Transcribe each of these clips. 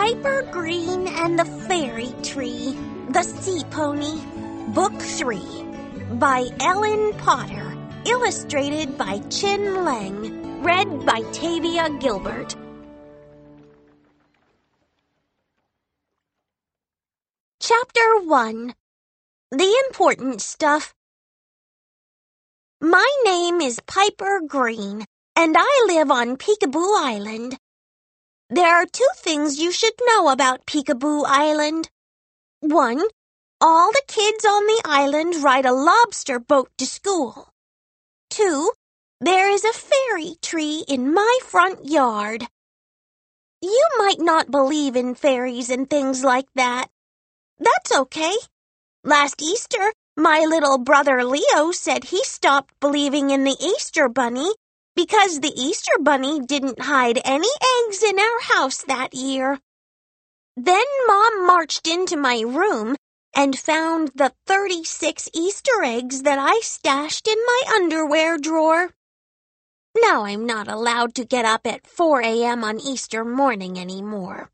Piper Green and the Fairy Tree, The Sea Pony, Book 3, by Ellen Potter, illustrated by Chin Lang, read by Tavia Gilbert. Chapter 1. The Important Stuff. My name is Piper Green, and I live on Peekaboo Island. There are 2 things you should know about Peekaboo Island. 1. All the kids on the island ride a lobster boat to school. 2. There is a fairy tree in my front yard. You might not believe in fairies and things like that. That's okay. Last Easter, my little brother Leo said he stopped believing in the Easter Bunny because the Easter Bunny didn't hide any eggs in our house that year. Then Mom marched into my room and found the 36 Easter eggs that I stashed in my underwear drawer. Now I'm not allowed to get up at 4 a.m. on Easter morning anymore.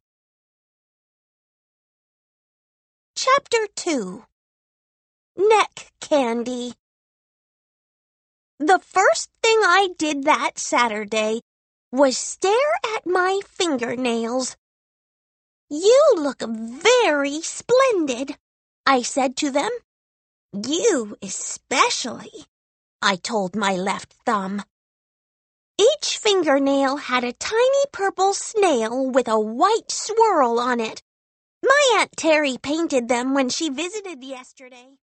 Chapter 2. Neck Candy. The first thing I did that Saturday was stare at my fingernails. You look very splendid, I said to them. You especially, I told my left thumb. Each fingernail had a tiny purple snail with a white swirl on it. My Aunt Terry painted them when she visited yesterday.